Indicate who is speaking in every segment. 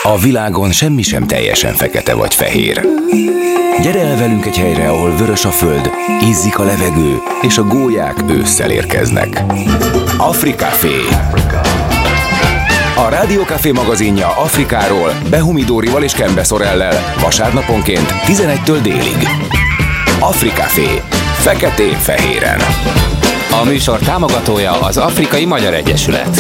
Speaker 1: A világon semmi sem teljesen fekete vagy fehér. Gyere el velünk egy helyre, ahol vörös a föld, ízzik a levegő, és a gólyák ősszel érkeznek. Africafé. A Rádió Café magazinja Afrikáról Behumi Dórival és Kembe Szorellel vasárnaponként 11-től délig. Africafé. Feketén-fehéren.
Speaker 2: A műsor támogatója az Afrikai Magyar Egyesület.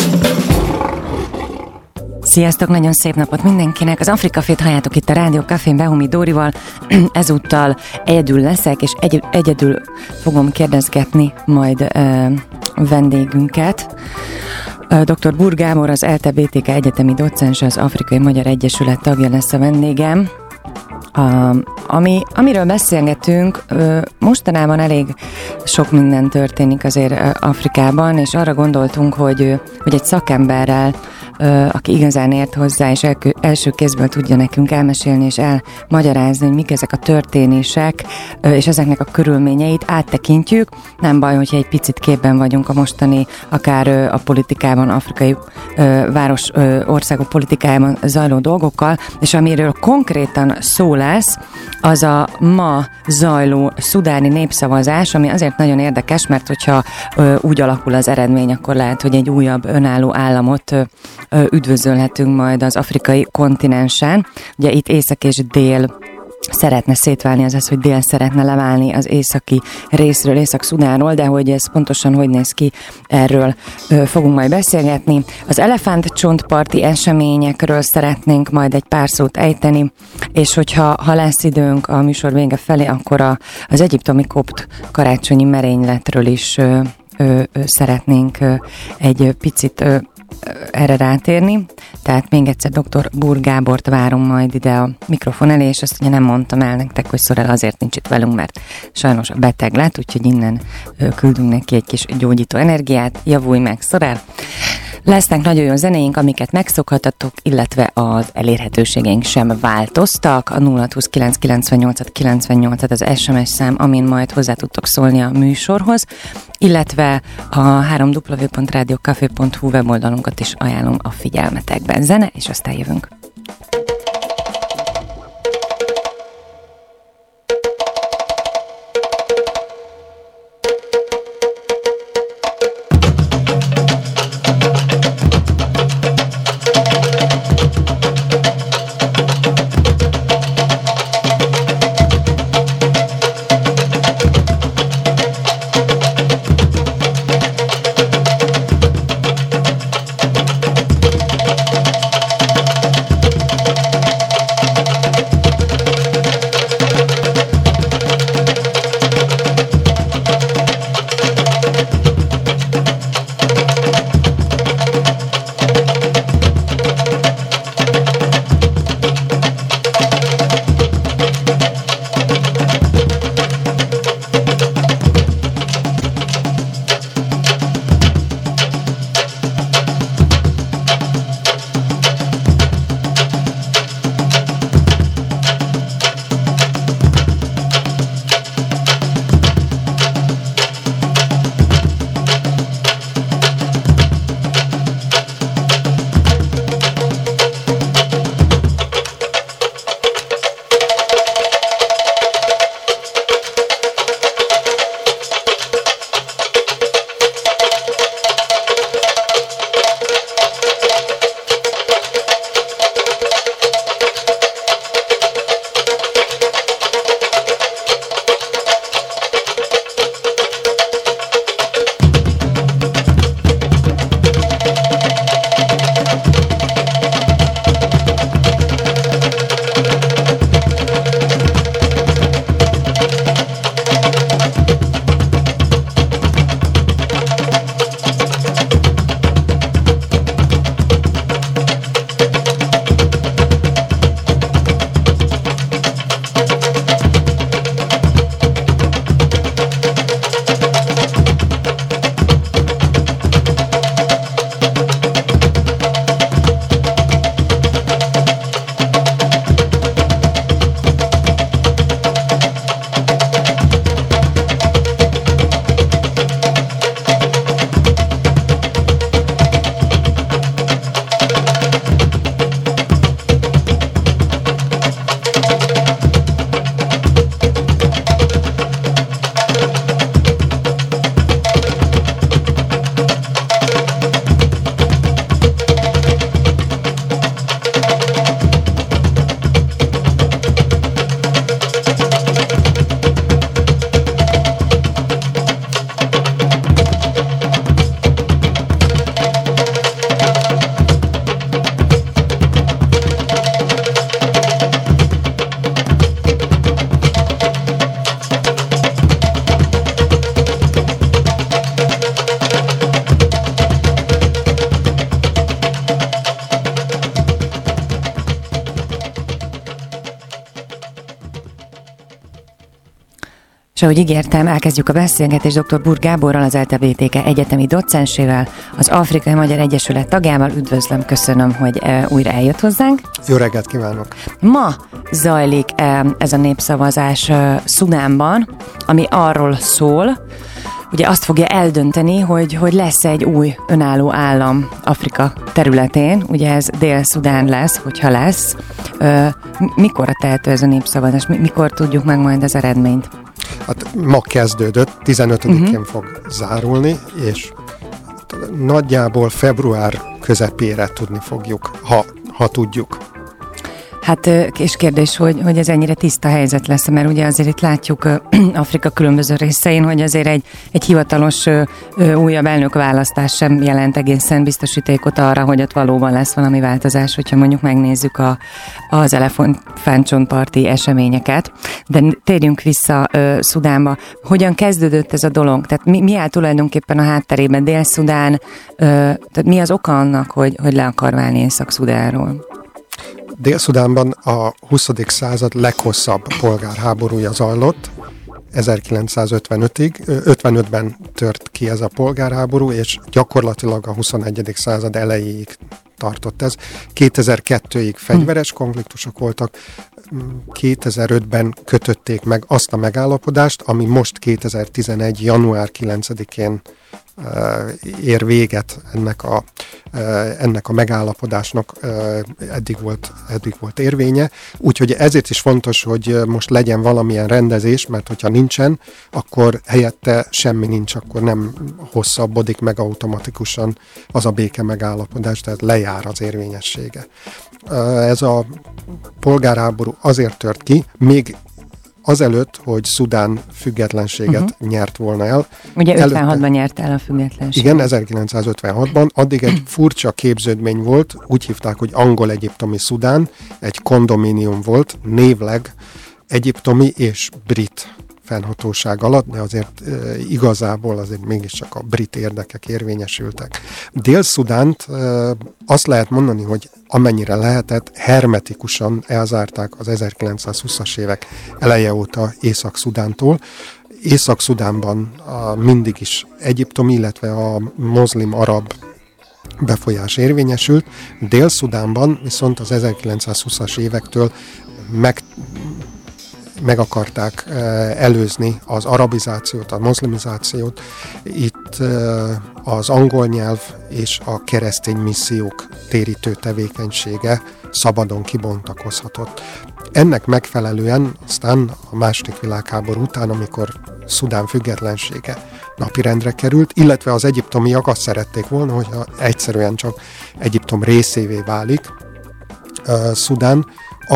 Speaker 3: Sziasztok, nagyon szép napot mindenkinek! Az Africafét halljátok itt a Rádió Cafén Behumi Dórival. Ezúttal egyedül leszek, és egyedül fogom kérdezgetni majd vendégünket. Dr. Burr Gábor, az ELTE BTK egyetemi docens, az Afrikai Magyar Egyesület tagja lesz a vendégem. Amiről beszélgetünk, mostanában elég sok minden történik azért Afrikában, és arra gondoltunk, hogy egy szakemberrel, aki igazán ért hozzá, és első kézből tudja nekünk elmesélni és elmagyarázni, hogy mik ezek a történések, és ezeknek a körülményeit áttekintjük. Nem baj, hogyha egy picit képben vagyunk a mostani, akár a politikában, afrikai országok politikájában zajló dolgokkal, és amiről konkrétan szó lesz, az a ma zajló szudáni népszavazás, ami azért nagyon érdekes, mert hogyha úgy alakul az eredmény, akkor lehet, hogy egy újabb önálló államot üdvözölhetünk majd az afrikai kontinensen. Ugye itt észak és dél szeretne szétválni, az, hogy dél szeretne leválni az északi részről, Észak-Szudánról, de hogy ez pontosan hogy néz ki, erről fogunk majd beszélgetni. Az elefántcsontparti eseményekről szeretnénk majd egy pár szót ejteni, és hogyha lesz időnk a műsor vége felé, akkor az egyiptomi kopt karácsonyi merényletről is szeretnénk egy picit erre rátérni. Tehát még egyszer dr. Burr Gábort várom majd ide a mikrofon elé, és azt ugye nem mondtam el nektek, hogy Szorel azért nincs itt velünk, mert sajnos beteg lett, úgyhogy innen küldünk neki egy kis gyógyító energiát. Javulj meg, Szorel! Lesznek nagyon jó zenéink, amiket megszokhatatok, illetve az elérhetőségeink sem változtak. A 062998 az SMS szám, amin majd hozzá tudtok szólni a műsorhoz, illetve a www.radiocafé.hu weboldalunkat is ajánlom a figyelmetekben. Zene, és aztán jövünk. és ahogy ígértem, elkezdjük a beszélgetést dr. Burg Gáborral, az LTVTK egyetemi docensével, az Afrikai Magyar Egyesület tagjával. Üdvözlöm, köszönöm, hogy újra eljött hozzánk.
Speaker 4: Jó reggelt kívánok!
Speaker 3: Ma zajlik ez a népszavazás Szudánban, ami arról szól, ugye azt fogja eldönteni, hogy lesz egy új önálló állam Afrika területén, ugye ez Dél-Szudán lesz, hogyha lesz. Mikorra tehető ez a népszavazás? Mikor tudjuk meg majd az eredményt?
Speaker 4: Hát ma kezdődött, 15-én fog zárulni, és nagyjából február közepére tudni fogjuk, ha tudjuk.
Speaker 3: Hát és kérdés, hogy ez ennyire tiszta helyzet lesz, mert ugye azért itt látjuk Afrika különböző részein, hogy azért egy hivatalos újabb elnökválasztás sem jelent egészen biztosítékot arra, hogy ott valóban lesz valami változás, hogyha mondjuk megnézzük az elefántcsontparti eseményeket. De térjünk vissza Szudánba. Hogyan kezdődött ez a dolog? Tehát mi áll tulajdonképpen a hátterében? Dél-Szudán, tehát mi az oka annak, hogy le akar válni Észak-Szudánról?
Speaker 4: Dél-Szudánban a 20. század leghosszabb polgárháborúja zajlott, 1955-ben tört ki ez a polgárháború, és gyakorlatilag a 21. század elejéig tartott ez. 2002-ig fegyveres konfliktusok voltak, 2005-ben kötötték meg azt a megállapodást, ami most 2011. január 9-én ér véget ennek a megállapodásnak, eddig volt érvénye. Úgyhogy ezért is fontos, hogy most legyen valamilyen rendezés, mert hogyha nincsen, akkor helyette semmi nincs, akkor nem hosszabbodik meg automatikusan az a béke megállapodás, tehát lejár az érvényessége. Ez a polgárháború azért tört ki, még azelőtt, hogy Szudán függetlenséget nyert volna el.
Speaker 3: Ugye 56-ban nyert el a függetlenséget.
Speaker 4: Igen, 1956-ban. Addig egy furcsa képződmény volt, úgy hívták, hogy angol-egyiptomi Szudán, egy kondomínium volt, névleg egyiptomi és brit fennhatóság alatt, de azért igazából azért mégiscsak a brit érdekek érvényesültek. Dél-Szudánt azt lehet mondani, hogy amennyire lehetett, hermetikusan elzárták az 1920-as évek eleje óta Észak-Szudántól. Észak-Szudánban mindig is egyiptomi, illetve a moszlim-arab befolyás érvényesült. Dél-Szudánban viszont az 1920-as évektől meg akarták előzni az arabizációt, a moszlimizációt. Itt az angol nyelv és a keresztény missziók térítő tevékenysége szabadon kibontakozhatott. Ennek megfelelően aztán a II. Világháború után, amikor Szudán függetlensége napirendre került, illetve az egyiptomiak azt szerették volna, hogyha egyszerűen csak Egyiptom részévé válik Szudán,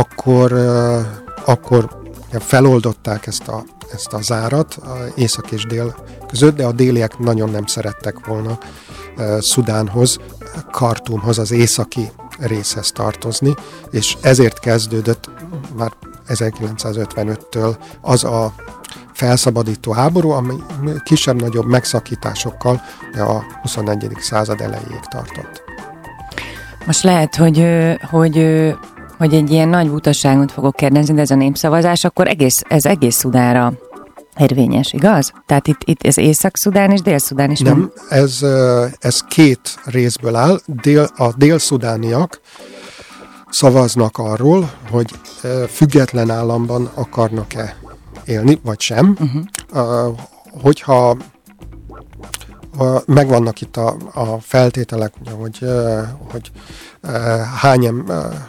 Speaker 4: akkor feloldották ezt a zárat észak és dél között, de a déliek nagyon nem szerettek volna Szudánhoz, Kartumhoz, az északi részhez tartozni, és ezért kezdődött már 1955-től az a felszabadító háború, ami kisebb-nagyobb megszakításokkal a 21. század elejéig tartott.
Speaker 3: Most lehet, hogy egy ilyen nagy butaságot fogok kérdezni, de ez a népszavazás, akkor ez egész Szudánra érvényes, igaz? Tehát itt ez Észak-Szudán és Dél-Szudán is
Speaker 4: nem, van? Ez két részből áll. A dél-szudániak szavaznak arról, hogy független államban akarnak-e élni, vagy sem. Hogyha megvannak itt a feltételek, hogy hány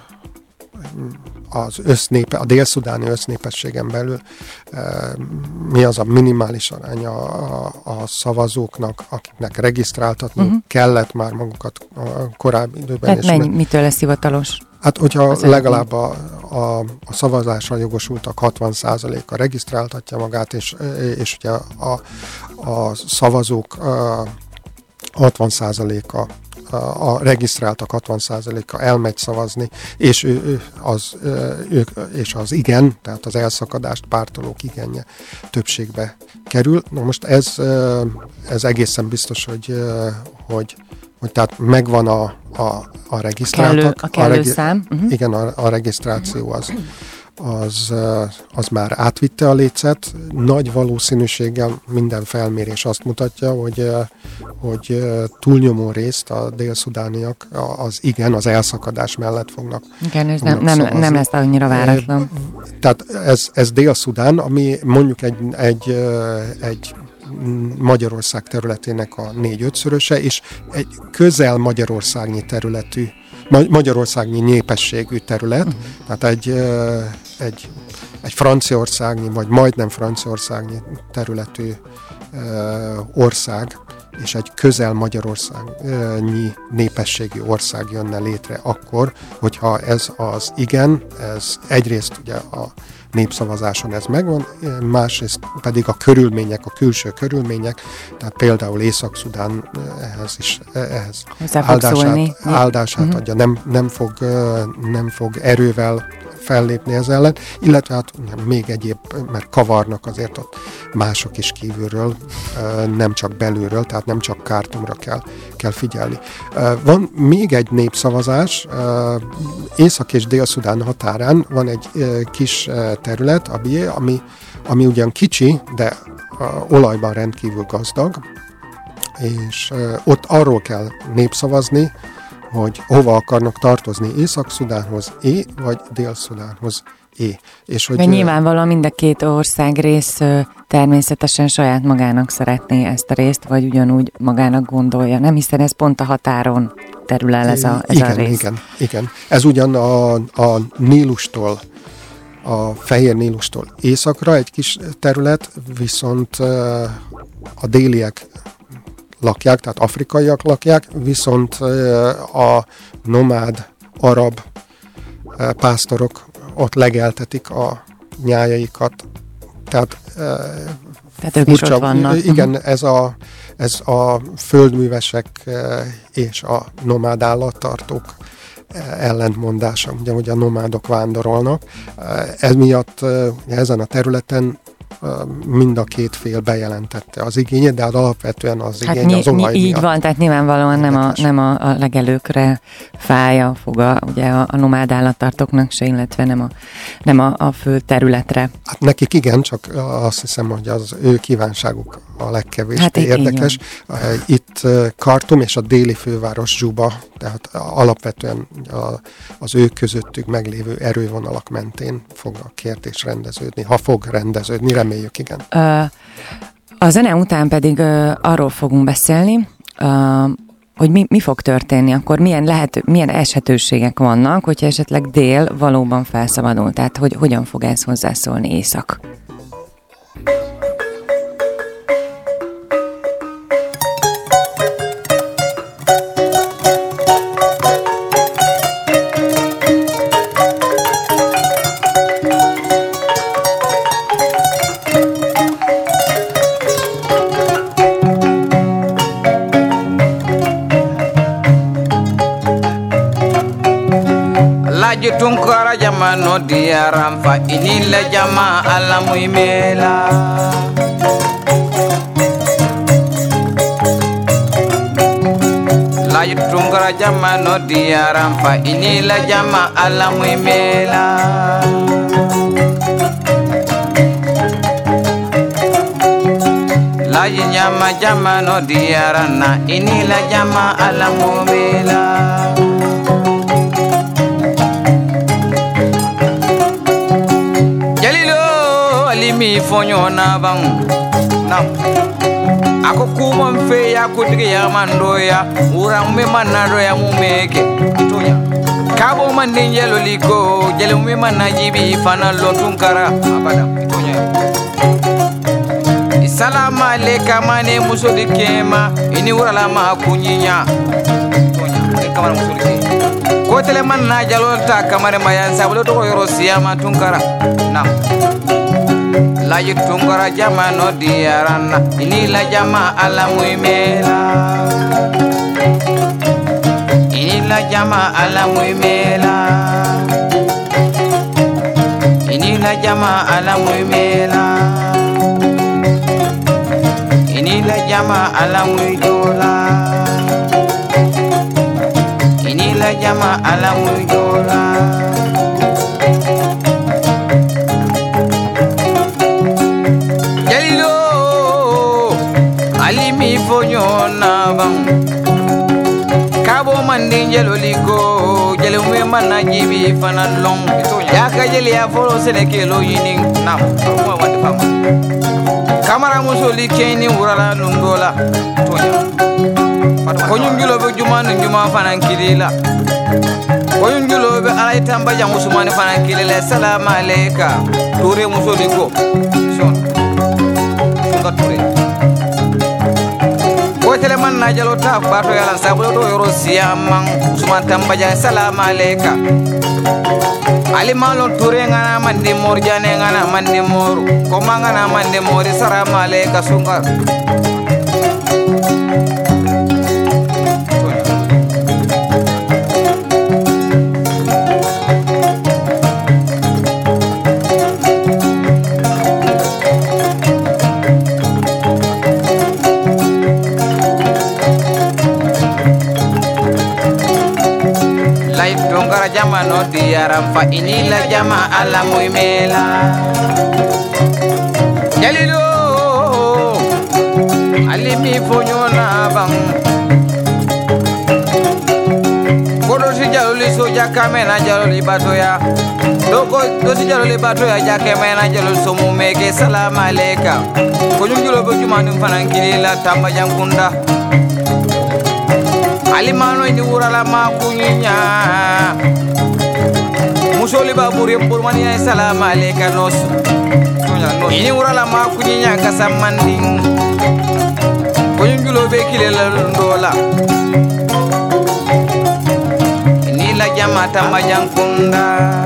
Speaker 4: a dél-szudáni össznépességen belül mi az a minimális aránya a szavazóknak, akiknek regisztráltatni kellett már magukat a korábbi időben.
Speaker 3: Tehát mitől lesz hivatalos?
Speaker 4: Hát, hogyha legalább a szavazásra jogosultak 60%-a regisztráltatja magát, és ugye a szavazók 60%-a a regisztráltak 60%-a elmegy szavazni, és az igen, tehát az elszakadást pártolók igenje többségbe kerül. Na most ez egészen biztos, hogy tehát megvan a regisztráltak.
Speaker 3: A kellő szám.
Speaker 4: Igen, a regisztráció az már átvitte a lécet. Nagy valószínűséggel minden felmérés azt mutatja, hogy túlnyomó részt a dél-szudániak az elszakadás mellett fognak.
Speaker 3: Igen, és nem lesz annyira váratlan.
Speaker 4: Tehát ez Dél-Szudán, ami mondjuk egy Magyarország területének a 4-5-szöröse, és egy közel Magyarországnyi területű, Magyarországnyi népességű terület, tehát egy Franciaországnyi, vagy majdnem Franciaországnyi területű ország, és egy közel Magyarországnyi népességi ország jönne létre akkor, hogyha ez az igen, ez egyrészt ugye a népszavazáson ez megvan, másrészt pedig a körülmények, a külső körülmények, tehát például Észak-Szudán ehhez áldását adja, nem fog erővel fellépni ez ellen, illetve hát még egyéb, mert kavarnak azért ott mások is kívülről, nem csak belülről, tehát nem csak Kártumra kell figyelni. Van még egy népszavazás, Észak- és Dél-Szudán határán van egy kis terület, ami ugyan kicsi, de olajban rendkívül gazdag, és ott arról kell népszavazni, hogy hova akarnak tartozni, Észak-Szudánhoz vagy Dél-Szudánhoz És hogy,
Speaker 3: de nyilvánvalóan mind a két országrész természetesen saját magának szeretné ezt a részt, vagy ugyanúgy magának gondolja. Nem, hiszen ez pont a határon terül el ez a rész.
Speaker 4: Igen. Ez ugyan a Nílustól, a Fehér Nílustól északra egy kis terület, viszont a déliek lakják, tehát afrikaiak lakják, viszont a nomád arab pásztorok ott legeltetik a nyájaikat. Tehát
Speaker 3: ők is ott vannak.
Speaker 4: Igen, ez a földművesek és a nomád állattartók ellentmondása, ugye, hogy a nomádok vándorolnak. Ez miatt ezen a területen mind a két fél bejelentette az igényét, de alapvetően az igény az olaj
Speaker 3: így
Speaker 4: miatt.
Speaker 3: Van, tehát nyilvánvalóan nem a legelőkre fáj a foga, ugye a nomád állattartóknak se, illetve nem a fő területre.
Speaker 4: Hát nekik igen, csak azt hiszem, hogy az ő kívánságuk a legkevésbé érdekes. Itt Khartoum és a déli főváros Zsuba, tehát alapvetően az ő közöttük meglévő erővonalak mentén fog a kérdés rendeződni. Ha fog rendeződni, reméljük, igen.
Speaker 3: A zene után pedig arról fogunk beszélni, hogy mi fog történni, akkor milyen eshetőségek vannak, hogyha esetleg dél valóban felszabadul, tehát hogy hogyan fog ez hozzászólni észak.
Speaker 5: Tunkara jama no diaram fa inila jama ala muimela la tunkara jama no diaram fa inila jama ala muimela la nyama jama no diarana inila jama ala muimela mi fonyo na bang nam ako kuma mfe ya kudigi ya mandoya urang me manado ya mumeke tonya kabo mandinje loliko jele me manajibi fana lotunkara abada tonya assalamu alayka mane musodi kema ini urala ma kunyinya tonya kamara musodi ke ko tele man na jalolta kamare mayan sabulo to yoro siyama tunkara nam la yutungara jama no diarana inila jama ala muimela inila jama ala muimela inila jama ala muimela inila jama ala muidola inila jama ala muidola Jeloliko, Jelumi Manajibi, Fanalong, Yaka Jelia follows in a kilo yining. Now, what the farmer? Kamara Musoli Kane, Urala, Lungola, Toya. Oyungulo be jumanu juma fanan kilila. Oyungulo be alaitamba ya musumani fanan kilila. Salam alayka. Ture musoliko. Son. Sunga ture. Kotele man na jalo ta bato yala sabulo to yoro siyamang musuman tamba ja salam alayka. Ali malo ture ngana mandi mor jane ngana mandi mor. Koma ngana mandi mor salam alayka sunga. Jama no diaram fa inila jama ala muimela Jalilo alimi fonyona bang Kodo si jaloli so jakamena jaloli batoya Doko dosi jaloli batoya jakamena jaloli so mumeke salam alayka Konyungulo be jumanu fanan kilila tamba jankunda Alimano ini urala makunyinya Musoli baburi burmani salam alayka nos Ini urala makunyinya kasamanding Konyungulo be kilela ndola Ini la jama tamba jankunda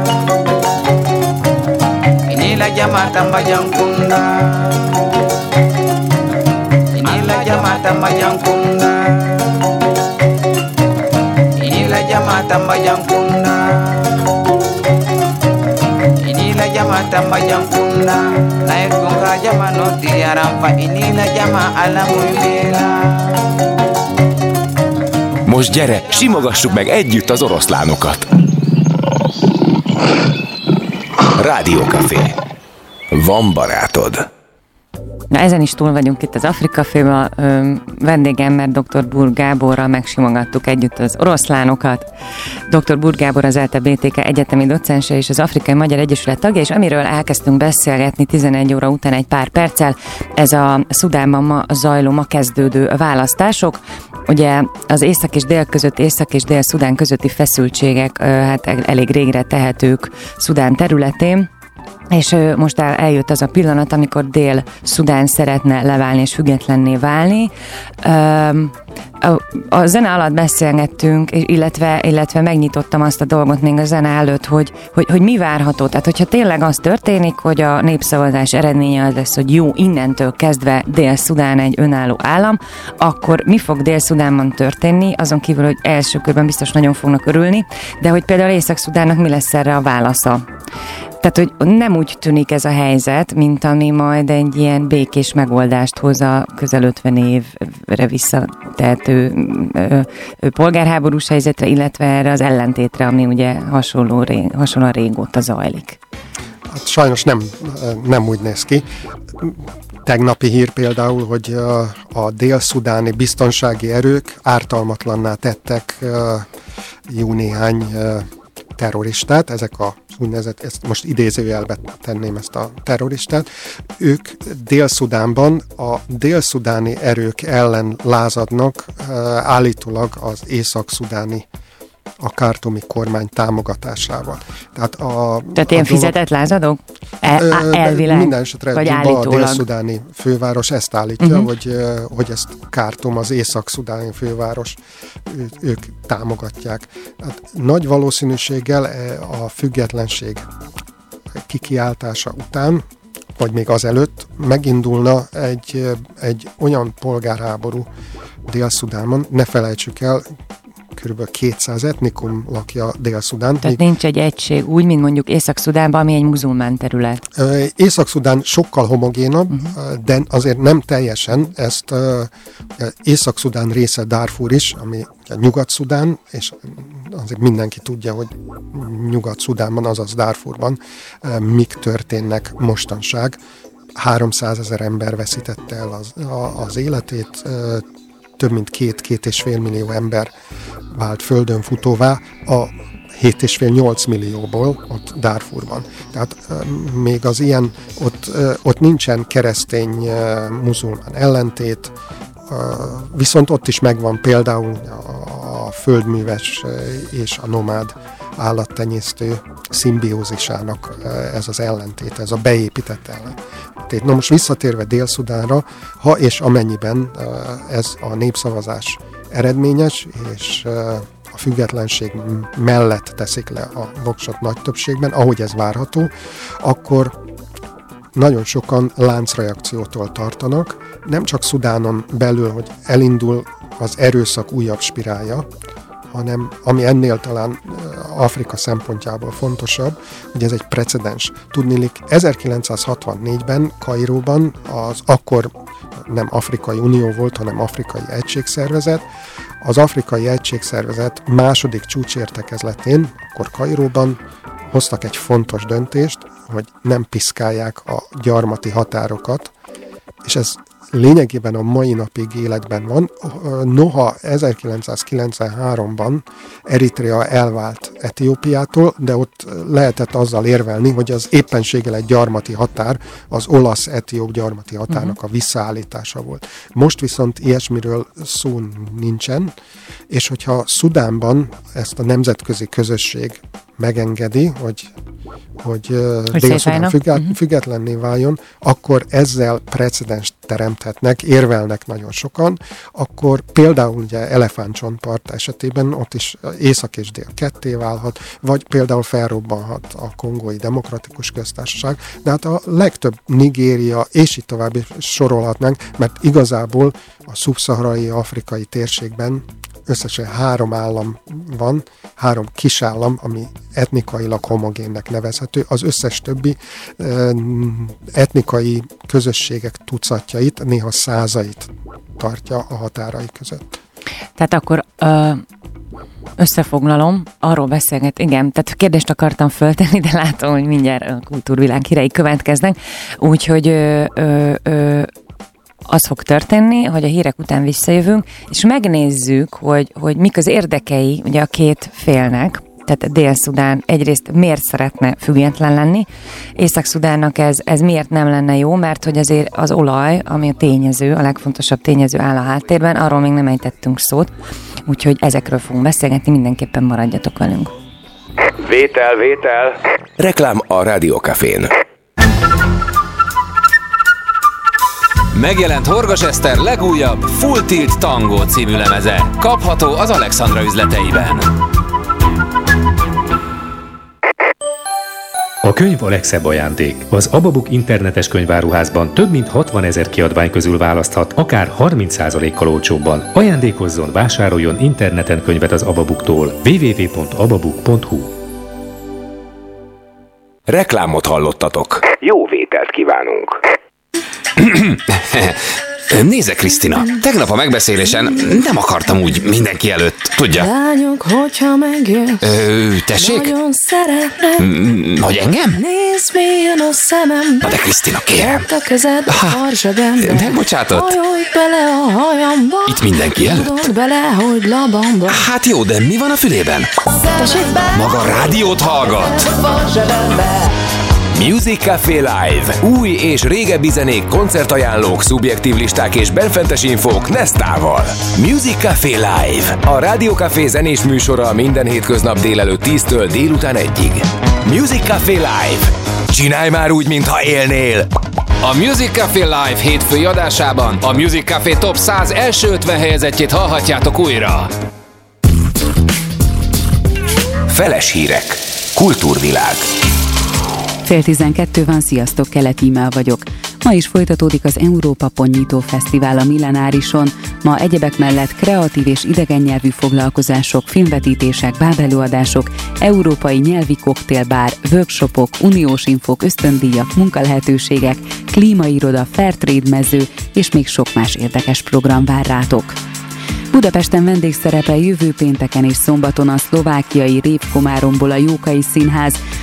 Speaker 5: Ini la jama tamba jankunda Ini la jama tamba jankunda Jama tamba jankunda Inilah jama tamba jankunda Naik tungka jama no diarampa Inilah jama ala muimela
Speaker 1: Most gyere, simogassuk meg együtt az oroszlánokat. Rádiókafé. Van barátod.
Speaker 3: Na, ezen is túl vagyunk itt az Afrikaféban. Vendégemmel dr. Burg Gáborral megsimogattuk együtt az oroszlánokat. Dr. Burg Gábor az ELTE BTK egyetemi docense és az Afrikai Magyar Egyesület tagja, és amiről elkezdtünk beszélgetni 11 óra után egy pár perccel, ez a Szudánban ma kezdődő választások. Ugye az észak és dél között, észak és dél-Szudán közötti feszültségek hát elég régre tehetők Szudán területén. És most eljött az a pillanat, amikor Dél-Szudán szeretne leválni és függetlenné válni. A zene alatt beszélgettünk, illetve megnyitottam azt a dolgot még a zene előtt, hogy mi várható. Tehát, hogyha tényleg az történik, hogy a népszavazás eredménye az lesz, hogy jó, innentől kezdve Dél-Szudán egy önálló állam, akkor mi fog Dél-Szudánban történni, azon kívül, hogy első körben biztos nagyon fognak örülni, de hogy például Észak-Szudánnak mi lesz erre a válasza. Tehát, hogy nem úgy tűnik ez a helyzet, mint ami majd egy ilyen békés megoldást hoz a közel 50 évre visszatehető polgárháborús helyzetre, illetve erre az ellentétre, ami ugye hasonlóan régóta zajlik.
Speaker 4: Hát sajnos nem úgy néz ki. Tegnapi hír például, hogy a dél-szudáni biztonsági erők ártalmatlanná tettek jó néhány terroristát, ezek a úgynevezett, ezt most idézőjelbe tenném ezt a terroristát, ők Dél-Szudánban a dél-szudáni erők ellen lázadnak, állítólag az észak-szudáni, a kártumi kormány támogatásával. Tehát
Speaker 3: ilyen fizetett lázadók? Elvileg?
Speaker 4: Minden esetre a dél-szudáni főváros ezt állítja, hogy ezt Kártum, az észak-szudáni főváros, ők támogatják. Hát nagy valószínűséggel a függetlenség kikiáltása után, vagy még azelőtt megindulna egy olyan polgárháború Dél-Szudánban, ne felejtsük el, kb. 200 etnikum lakja Dél-Szudán.
Speaker 3: Tehát nincs egy egység, úgy, mint mondjuk Észak-Szudánban, ami egy muzulmán terület.
Speaker 4: Észak-Szudán sokkal homogénabb, de azért nem teljesen. Ezt Észak-Szudán része Darfur is, ami Nyugat-Szudán, és azért mindenki tudja, hogy Nyugat-Szudánban, azaz Darfurban mik történnek mostanság. 300 000 ember veszítette el az életét, több mint 2,5 millió ember vált földönfutóvá a 7,5-8 millióból ott Darfurban. Tehát még az ilyen, ott nincsen keresztény muzulmán ellentét, viszont ott is megvan például a földműves és a nomád állattenyésztő szimbiózisának ez az ellentét, ez a beépített ellentét. Na most visszatérve Dél-Szudánra, ha és amennyiben ez a népszavazás eredményes, és a függetlenség mellett teszik le a voksot nagy többségben, ahogy ez várható, akkor nagyon sokan láncreakciótól tartanak, nem csak Szudánon belül, hogy elindul az erőszak újabb spirálja, hanem ami ennél talán Afrika szempontjából fontosabb, hogy ez egy precedens. Tudniillik, 1964-ben Kairóban az akkor nem Afrikai Unió volt, hanem Afrikai Egységszervezet. Az Afrikai Egységszervezet második csúcsértekezletén, akkor Kairóban hoztak egy fontos döntést, hogy nem piszkálják a gyarmati határokat, és ez lényegében a mai napig életben van. Noha 1993-ban Eritrea elvált Etiópiától, de ott lehetett azzal érvelni, hogy az éppenséggel egy gyarmati határ, az olasz-etióp gyarmati határnak a visszaállítása volt. Most viszont ilyesmiről szó nincsen, és hogyha Szudánban ezt a nemzetközi közösség megengedi, hogy Dél-Szudán függetlenné váljon, akkor ezzel precedens teremthetnek, érvelnek nagyon sokan, akkor például ugye elefántcsontpart esetében ott is észak és dél ketté válhat, vagy például felrobbanhat a Kongói Demokratikus Köztársaság, de hát a legtöbb Nigéria, és így tovább is sorolhatnánk, mert igazából a szubszaharai afrikai térségben összesen 3 állam van, 3 kisállam, ami etnikailag homogénnek nevezhető. Az összes többi etnikai közösségek tucatjait, néha százait tartja a határai között.
Speaker 3: Tehát akkor összefoglalom, arról beszélget, igen, tehát kérdést akartam föltenni, de látom, hogy mindjárt a kultúrvilág hírei következnek, úgyhogy az fog történni, hogy a hírek után visszajövünk, és megnézzük, hogy mik az érdekei ugye a két félnek, tehát Dél-Szudán egyrészt miért szeretne független lenni, Észak-Szudánnak ez miért nem lenne jó, mert hogy azért az olaj, ami a tényező, a legfontosabb tényező áll a háttérben, arról még nem ejtettünk szót, úgyhogy ezekről fogunk beszélgetni, mindenképpen maradjatok velünk.
Speaker 1: Vétel. Reklám a Rádiókafén.
Speaker 2: Megjelent Horgos Eszter legújabb Full Tilt Tango című lemeze. Kapható az Alexandra üzleteiben.
Speaker 6: A könyv a legszebb ajándék. Az Ababook internetes könyváruházban több mint 60 000 kiadvány közül választhat, akár 30%-kal olcsóbban. Ajándékozzon, vásároljon interneten könyvet az Ababooktól. www.ababook.hu.
Speaker 1: Reklámot hallottatok. Jó vételt kívánunk.
Speaker 2: Nézze, Krisztina, tegnap a megbeszélésen nem akartam úgy mindenki előtt, tudja?
Speaker 7: Lányok, hogyha megjössz,
Speaker 2: tessék?
Speaker 7: nagyon szeretlek.
Speaker 2: Hogy engem?
Speaker 7: Nézd mélyen a szemembe.
Speaker 2: Na de Krisztina, kérem.
Speaker 7: Ott a kezed a farzsebembe.
Speaker 2: Megbocsátott?
Speaker 7: Hajolj bele a hajamba.
Speaker 2: Itt mindenki előtt?
Speaker 7: Tudod bele, hogy labamba.
Speaker 2: Hát jó, de mi van a fülében?
Speaker 7: Tessék be.
Speaker 2: Maga rádiót hallgat.
Speaker 7: Farzsebembe.
Speaker 1: Music Café Live. Új és régebbi zenék, koncertajánlók, szubjektív listák és benfentes infók Nesztával. Music Café Live. A Rádiókafé zenés műsora minden hétköznap délelőtt 10-től délután 1-ig. Music Café Live. Csinálj már úgy, mintha élnél!
Speaker 2: A Music Café Live hétfői adásában a Music Café Top 100 első 50 helyezettjét hallhatjátok újra.
Speaker 1: Feles hírek. Kultúrvilág.
Speaker 8: 10:12 van, sziasztok, Kelet Íme vagyok. Ma is folytatódik az Európa Ponyító Fesztivál a Millenárison. Ma egyebek mellett kreatív és idegen nyelvű foglalkozások, filmvetítések, bábelőadások, európai nyelvi koktélbár, workshopok, uniós infók, ösztöndíjak, munkalehetőségek, klímairoda, Fairtrade mező és még sok más érdekes program vár rátok. Budapesten vendégszerepel jövő pénteken és szombaton a szlovákiai Rév Komáromból a Jókai Színház.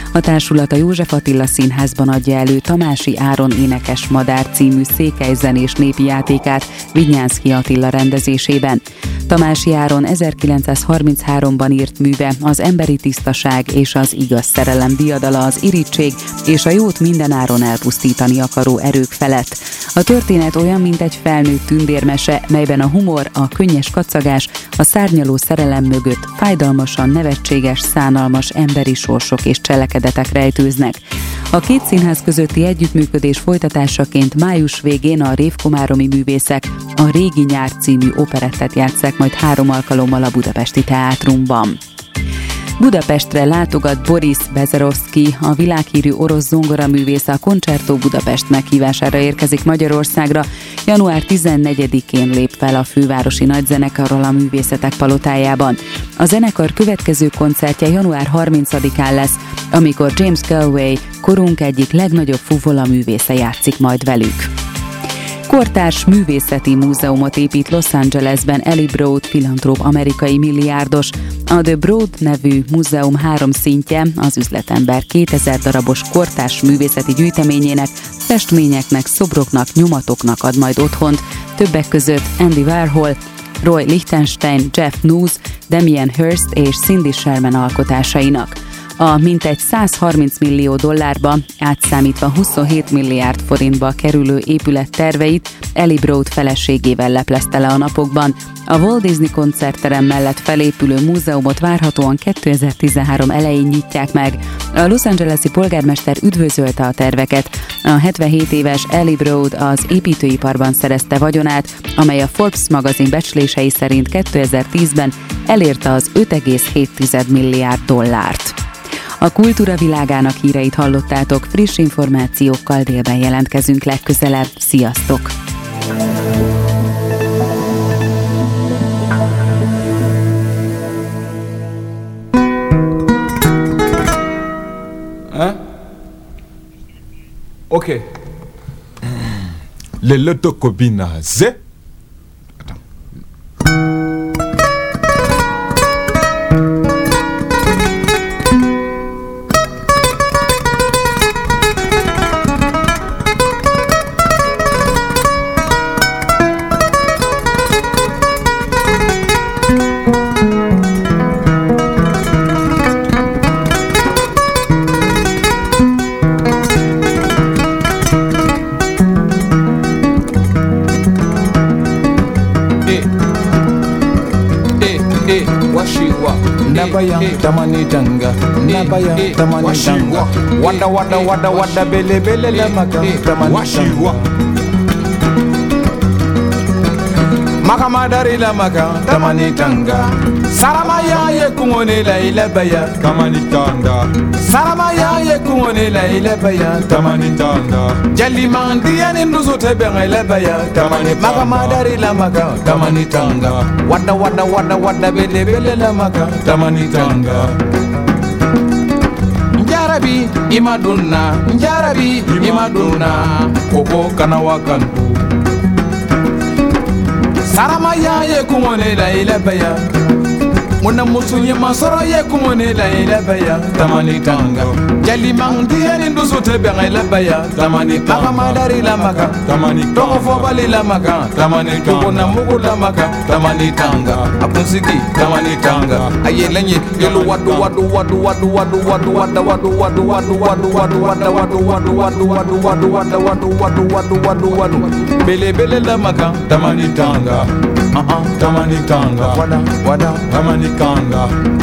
Speaker 8: A társulat a József Attila Színházban adja elő Tamási Áron Énekes Madár című székelyzenés népi játékát Vidnyánszky Attila rendezésében. Tamási Áron 1933-ban írt műve az emberi tisztaság és az igaz szerelem diadala az irigység és a jót minden áron elpusztítani akaró erők felett. A történet olyan, mint egy felnőtt tündérmese, melyben a humor, a könnyes kacagás, a szárnyaló szerelem mögött fájdalmasan nevetséges, szánalmas emberi sorsok és cselekedetek rejtőznek. A két színház közötti együttműködés folytatásaként május végén a révkomáromi művészek a Régi nyár című operettet játsszák majd 3 alkalommal a Budapesti Teátrumban. Budapestre látogat Boris Bezerovszky, a világhírű orosz zongoraművész, a Concerto Budapest meghívására érkezik Magyarországra. Január 14-én lép fel a fővárosi nagyzenekarral a Művészetek Palotájában. A zenekar következő koncertje január 30-án lesz, amikor James Galway, korunk egyik legnagyobb fuvola művésze játszik majd velük. Kortárs művészeti múzeumot épít Los Angelesben Eli Broad filantróp amerikai milliárdos. A The Broad nevű múzeum 3 szintje az üzletember 2000 darabos kortárs művészeti gyűjteményének, festményeknek, szobroknak, nyomatoknak ad majd otthont, többek között Andy Warhol, Roy Lichtenstein, Jeff Noose, Damien Hirst és Cindy Sherman alkotásainak. A mintegy $130 millió, átszámítva 27 milliárd forintba kerülő épület terveit Eli Broad feleségével leplezte le a napokban. A Walt Disney koncertterem mellett felépülő múzeumot várhatóan 2013 elején nyitják meg. A Los Angeles-i polgármester üdvözölte a terveket. A 77 éves Eli Broad az építőiparban szerezte vagyonát, amely a Forbes magazin becslései szerint 2010-ben elérte az $5,7 milliárd. A kultúra világának híreit hallottátok, friss információkkal délben jelentkezünk legközelebb. Sziasztok!
Speaker 9: Okay. Le loto kobinaze. Nabaya tamani tanga, nabaya tamani tanga, wada bele la maka tamani tanga. Makamadari la maka tamani tanga, saramaya ye kungone la ilabaya tamani tanga, saramaya ye kungone la ilabaya tamani tanga. Jali mandi yani nduzo tebeng ilabaya tamani tanga. Makamadari la maka tamani tanga, wada bele la maka tamani tanga. Njarabi imaduna, koko kanawakan. Saramaya ye kumone la ilabaya, muna musunye masoro ye kumone la ilabaya tamani tanga. Jali mandi yani nduso tebe ilabaya tamani tanga. Makamadari la maka tamani tanga. Togo fobali la maka tamani tanga. Togo na mugu la maka tamani tanga. Apunsiki tamani tanga. Ayelenye yelu wadu bele la maka tamani tanga. Tamani tanga. Wada tamani kanga.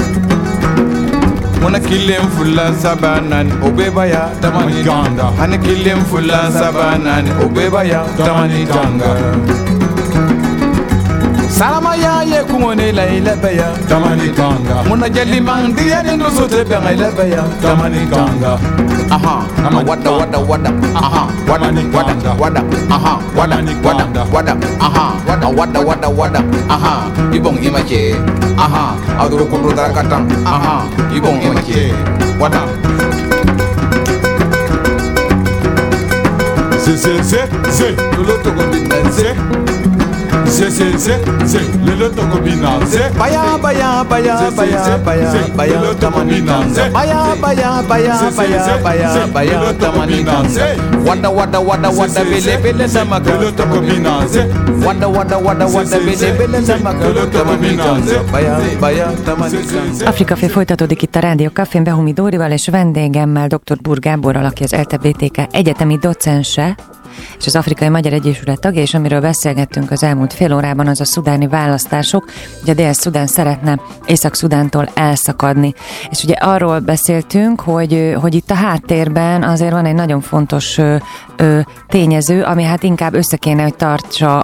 Speaker 9: Muna kilem fulla sabanan obebaya tamani tanga. Hana kilem fulla sabanan obebaya tamani tanga. Saramaya ye kumone la ilabaya tamani tanga. Muna jali mandi yani nduso tebe ilabaya tamani tanga. Aha, wada aha, wada aha, wada aha, ibong imache aha, aduru kudru darakatang aha, ibong imache wada. Se, lolo to go binanze. lelo toko binanze baya baya baya baya baya baya tamaninanze baya baya baya baya baya baya tamaninanze wada wada wada wada bele bele samaka lelo toko binanze wada wada wada wada bele bele samaka lelo tamaninanze baya baya tamaninanze.
Speaker 3: Afrika Café folytatódik itt a Rádió Cafén Behumi Dórival és vendégemmel, dr. Burr Gáborral, aki az LTBTK egyetemi docense és az Afrikai Magyar Egyesület tagja, és amiről beszélgettünk az elmúlt fél órában, az a szudáni választások. Ugye Dél-Szudán szeretne Észak-Szudántól elszakadni. És ugye arról beszéltünk, hogy itt a háttérben azért van egy nagyon fontos tényező, ami hát inkább össze kéne, hogy tartsa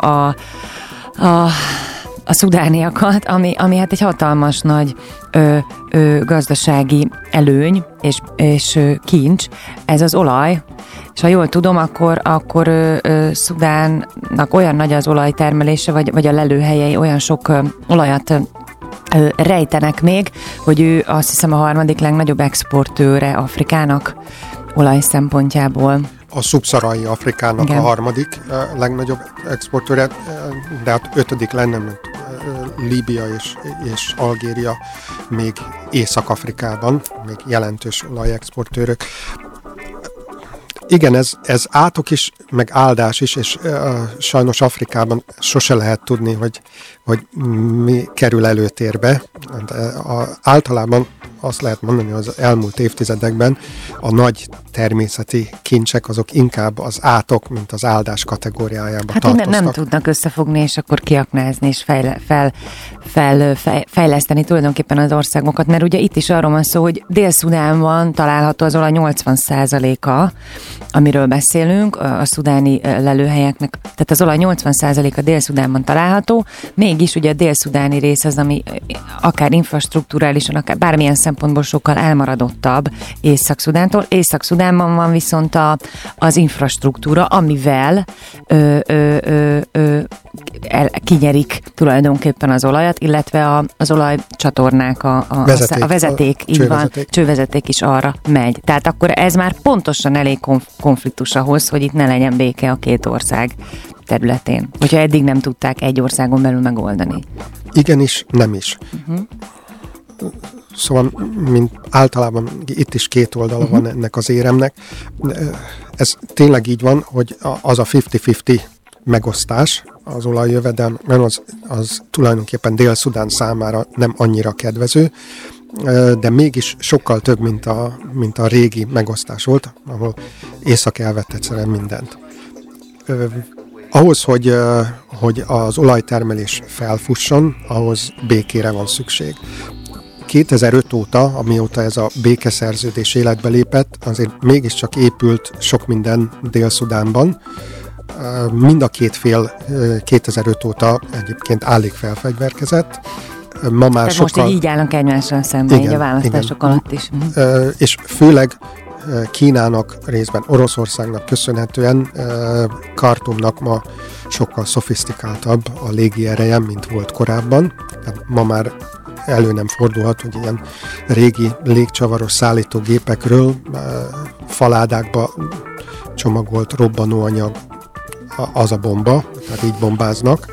Speaker 3: a szudániakat, ami hát egy hatalmas nagy gazdasági előny és kincs, ez az olaj. És ha jól tudom, akkor Szudánnak olyan nagy az olajtermelése, vagy a lelőhelyei olyan sok olajat rejtenek még, hogy ő azt hiszem a harmadik legnagyobb exportőre Afrikának olaj szempontjából.
Speaker 4: A szubszaharai Afrikának igen. A harmadik legnagyobb exportőre, de hát ötödik lenne, mint Líbia és Algéria még Észak-Afrikában, még jelentős olajexportőrök. Igen, ez átok is, meg áldás is, és sajnos Afrikában sose lehet tudni, hogy mi kerül előtérbe. De általában azt lehet mondani, hogy az elmúlt évtizedekben a nagy természeti kincsek azok inkább az átok, mint az áldás kategóriájába tartoztak.
Speaker 3: Nem tudnak összefogni, és akkor kiaknázni, és fejleszteni tulajdonképpen az országokat, mert ugye itt is arról van szó, hogy Dél-Szudánban található az olaj 80%-a, amiről beszélünk, a szudáni lelőhelyeknek, tehát az olaj 80%-a Dél-Szudánban található, mégis ugye a dél-szudáni rész az, ami akár infrastrukturálisan, akár bármilyen szempontból sokkal elmaradottabb Észak-Szudántól. Észak-Szudánban van viszont az infrastruktúra, amivel kinyerik tulajdonképpen az olajat, illetve az olajcsatornák, a vezeték, így van, csővezeték is arra megy. Tehát akkor ez már pontosan elég konfliktus ahhoz, hogy itt ne legyen béke a két ország területén. Hogyha eddig nem tudták egy országon belül megoldani.
Speaker 4: Igenis, nem is. Szóval, mint általában itt is két oldala van ennek az éremnek. Ez tényleg így van, hogy az a 50-50 megosztás, az olajjövedelem, az tulajdonképpen Dél-Szudán számára nem annyira kedvező, de mégis sokkal több, mint a régi megosztás volt, ahol Észak elvett egyszerűen mindent. Ahhoz, hogy az olajtermelés felfusson, ahhoz békére van szükség. 2005 óta, amióta ez a békeszerződés életbe lépett, azért mégiscsak épült sok minden Dél-Szudánban. Mind a két fél 2005 óta egyébként állig felfegyverkezett. Ma már
Speaker 3: tehát sokkal... most így állnak egymással szemben, igen, így a választások alatt is.
Speaker 4: És főleg Kínának, részben Oroszországnak köszönhetően Khartoumnak ma sokkal szofisztikáltabb a légiereje, mint volt korábban. Tehát ma már elő nem fordulhat, hogy ilyen régi légcsavaros szállítógépekről faládákba csomagolt robbanóanyag az a bomba, tehát így bombáznak.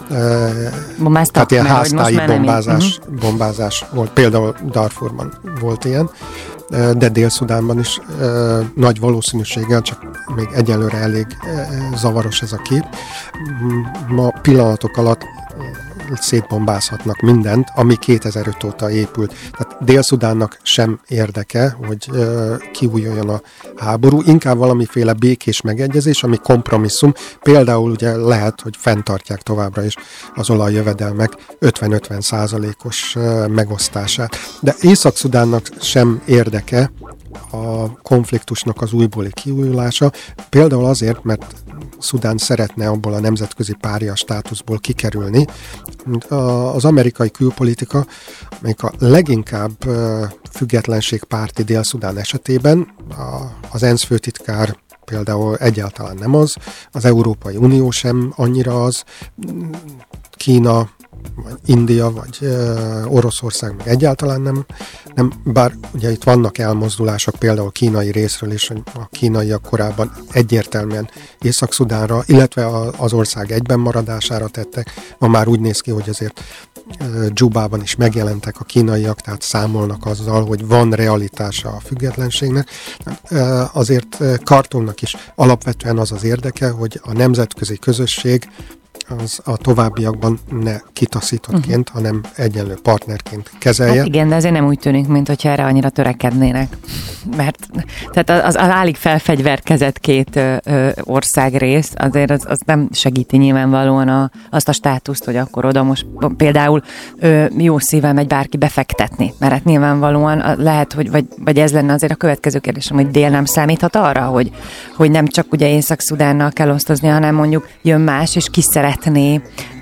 Speaker 4: Tehát ilyen háztáji bombázás volt, például Darfurban volt ilyen, de Dél-Szudánban is nagy valószínűséggel, csak még egyelőre elég zavaros ez a kép. Ma pillanatok alatt szétbombázhatnak mindent, ami 2005 óta épült. Tehát Dél-Szudánnak sem érdeke, hogy kiújuljon a háború, inkább valamiféle békés megegyezés, ami kompromisszum. Például ugye lehet, hogy fenntartják továbbra is az olajjövedelmek 50-50%-os megosztását. De Észak-Szudánnak sem érdeke a konfliktusnak az újbóli kiújulása, például azért, mert Szudán szeretne abból a nemzetközi pária státuszból kikerülni. Az amerikai külpolitika, amelyik a leginkább függetlenségpárti Dél-Szudán esetében, az ENSZ főtitkár például egyáltalán nem az Európai Unió sem annyira az, Kína vagy India, vagy Oroszország meg egyáltalán nem, bár ugye itt vannak elmozdulások, például kínai részről is, hogy a kínaiak korábban egyértelműen Észak-Szudánra, illetve az ország egyben maradására tettek. Ma már úgy néz ki, hogy azért Dzsubában is megjelentek a kínaiak, tehát számolnak azzal, hogy van realitása a függetlenségnek. Azért Khartoumnak is alapvetően az az érdeke, hogy a nemzetközi közösség az a továbbiakban ne kitaszítottként, hanem egyenlő partnerként kezelje.
Speaker 3: Hát igen, de azért nem úgy tűnik, mint hogyha erre annyira törekednének. Mert tehát az alig felfegyverkezett két országrész, azért az nem segíti nyilvánvalóan azt a státuszt, hogy akkor oda most például jó szívvel megy bárki befektetni. Mert hát nyilvánvalóan lehet, hogy vagy ez lenne azért a következő kérdésem, hogy Dél nem számíthat arra, hogy nem csak ugye Észak-Szudánnal kell osztozni, hanem mondjuk jön más, és ki szeretné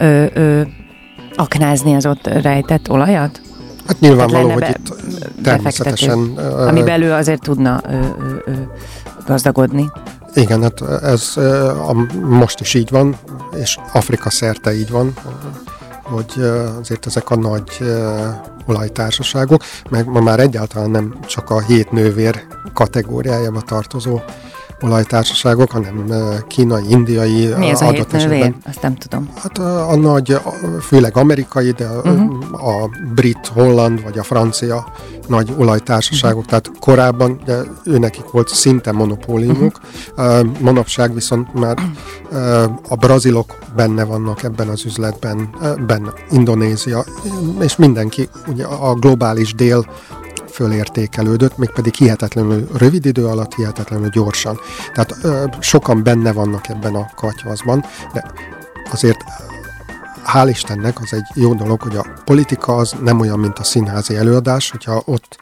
Speaker 3: aknázni az ott rejtett olajat?
Speaker 4: Hát nyilvánvaló, hogy itt természetesen...
Speaker 3: Amiben ő azért tudna gazdagodni.
Speaker 4: Igen, hát ez most is így van, és Afrika szerte így van, hogy azért ezek a nagy olajtársaságok, meg ma már egyáltalán nem csak a 7 nővér kategóriájába tartozó olajtársaságok, hanem kínai, indiai.
Speaker 3: Mi ez a 7 nővér? Azt nem tudom.
Speaker 4: Hát a nagy, főleg amerikai, de a brit, holland vagy a francia nagy olajtársaságok, tehát korábban de őnekik volt szinte monopóliumuk, manapság viszont már a brazilok benne vannak ebben az üzletben, benne Indonézia, és mindenki, ugye a globális dél fölértékelődött, mégpedig hihetetlenül rövid idő alatt, hihetetlenül gyorsan. Tehát sokan benne vannak ebben a katyvaszban, de azért hál' Istennek az egy jó dolog, hogy a politika az nem olyan, mint a színházi előadás, hogyha ott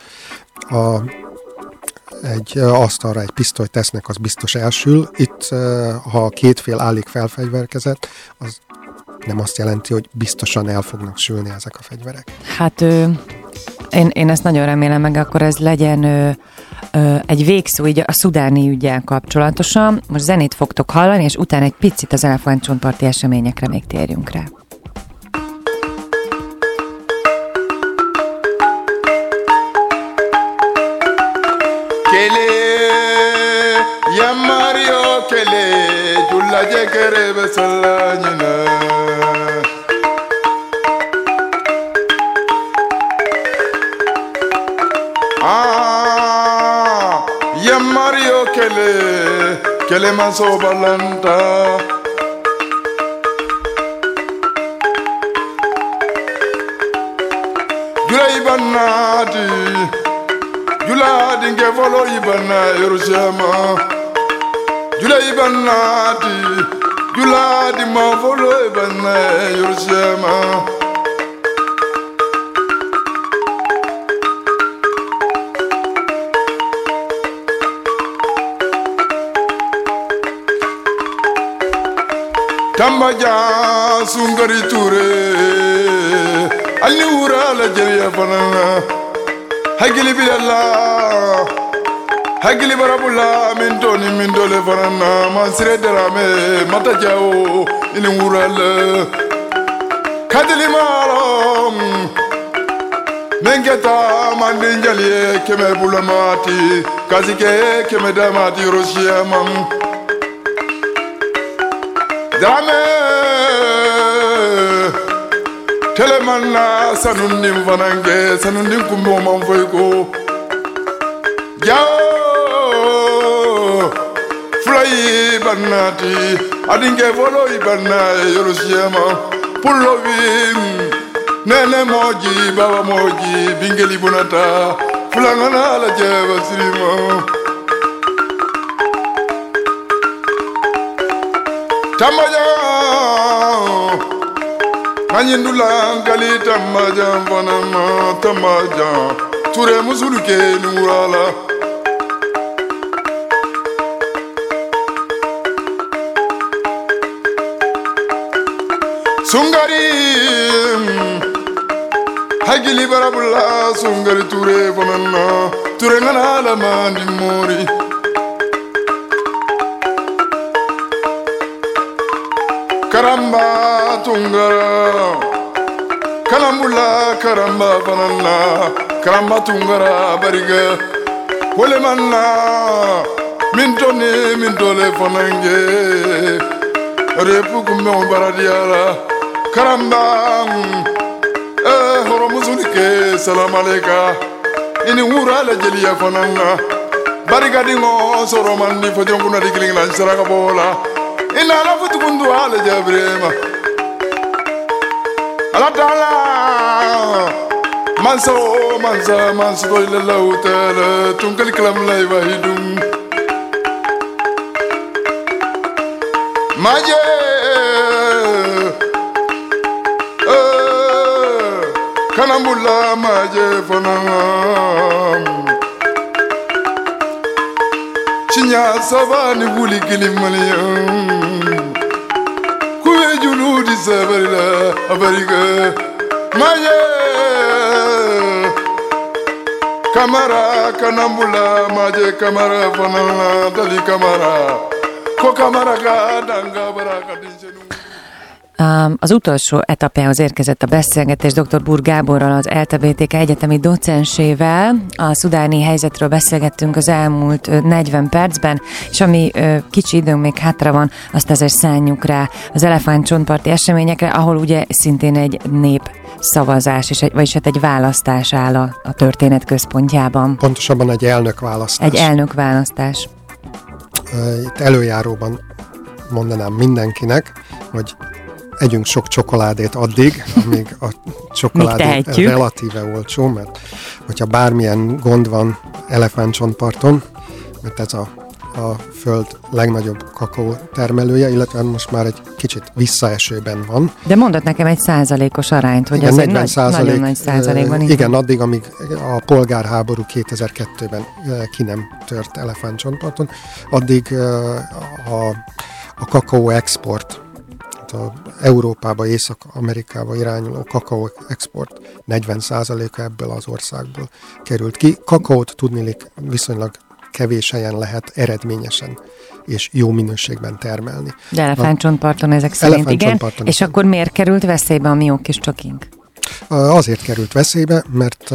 Speaker 4: egy asztalra egy pisztolyt tesznek, az biztos elsül. Itt, ha a két fél állig felfegyverkezett, az nem azt jelenti, hogy biztosan el fognak sülni ezek a fegyverek.
Speaker 3: Hát én ezt nagyon remélem, meg akkor ez legyen egy végszó így a szudáni üggyel kapcsolatosan. Most zenét fogtok hallani, és utána egy picit az elefántcsontparti eseményekre még térjünk rá.
Speaker 9: Kele, ya Mario kele, julla jekere besalanyina. Ya Mario kele maso balanta. Jula ibanadi, jula dinge volo ibana Yerusalema. Jula ibanadi, jula di ma volo ibana Yerusalema. Tambaja sungari ture ali ura la jeriya fanana hagili bilalla hagili barabula min dole fanana mansire derame mata jawo ili ura la kadili malam mengeta mandinjali keme bulamati kazike keme damati roshiamam Dame Telemanna sanundim vanange sanundim kumbo manfoyko Jao Fly banati adinge volo ibana Yerusalema Pulovim Nene moji baba moji bingeli bunata Fulangana la jeva sirima Tamaja Kanyindula kali tamaja vanama tamaja Ture musuluke nurala Sungari Hagili barabula sungari ture vanana Ture ngana la mandi mori Karamba tungara
Speaker 10: Kanambula karamba banana karamba tungara bariga wole manna mintole fanange repu kumbe baradiala karamba horomuzunike salam aleka ini wura la jeliya fanana bariga dingo soromandi fojonguna dikilinga saraka bola ina la futukundu ala jabrema alatala mansa doyle lautala tunkal kalam lay wahidum maje kanambula maje fanam chinya sabani buli kilimaliya juludi sabarila abariga maye kamara kanambula maje kamara fanala dali kamara ko kamara ga danga baraka dinjenu.
Speaker 3: Az utolsó etapjához érkezett a beszélgetés dr. Bur Gáborral, az LTBTK egyetemi docensével. A szudáni helyzetről beszélgettünk az elmúlt 40 percben, és ami kicsi időnk még hátra van, azt azért szánjuk rá az elefántcsontparti eseményekre, ahol ugye szintén egy népszavazás, vagyis egy választás áll a történet központjában.
Speaker 4: Pontosabban egy elnökválasztás.
Speaker 3: Egy elnökválasztás.
Speaker 4: Itt előjáróban mondanám mindenkinek, hogy együnk sok csokoládét addig, amíg a csokoládé relatíve olcsó, mert hogyha bármilyen gond van elefántcsontparton, mert ez a föld legnagyobb kakaó termelője, illetve most már egy kicsit visszaesőben van.
Speaker 3: De mondott nekem egy százalékos arányt, hogy
Speaker 4: igen,
Speaker 3: az egy nagyon nagy százalékban.
Speaker 4: Igen, addig, amíg a polgárháború 2002-ben ki nem tört elefántcsontparton, addig a kakaó export, Európába, Észak-Amerikába irányuló kakaó export 40%-a ebből az országból került ki. Kakaót tudniillik viszonylag kevés helyen lehet eredményesen és jó minőségben termelni.
Speaker 3: De elefántcsontparton ezek szerint igen. És akkor miért került veszélybe a mi jó kis csokink?
Speaker 4: Azért került veszélybe, mert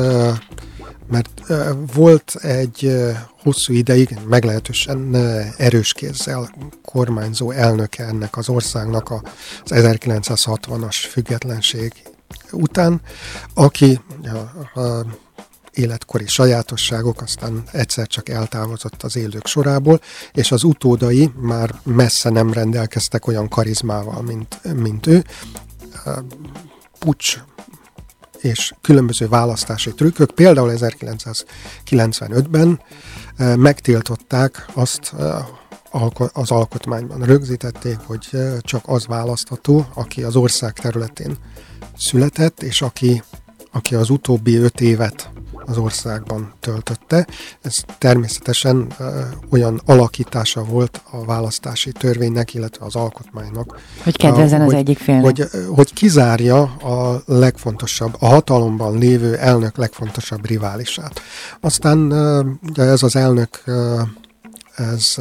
Speaker 4: volt egy hosszú ideig meglehetősen erős kézzel kormányzó elnöke ennek az országnak az 1960-as függetlenség után, aki életkori sajátosságok, aztán egyszer csak eltávozott az élők sorából, és az utódai már messze nem rendelkeztek olyan karizmával, mint ő. Puccs és különböző választási trükkök, például 1995-ben megtiltották azt, az alkotmányban rögzítették, hogy csak az választható, aki az ország területén született, és aki az utóbbi 5 évet az országban töltötte. Ez természetesen olyan alakítása volt a választási törvénynek, illetve az alkotmánynak.
Speaker 3: Hogy kedvezzen az egyik félnek.
Speaker 4: Hogy kizárja a legfontosabb, a hatalomban lévő elnök legfontosabb riválisát. Aztán ugye ez az elnök ez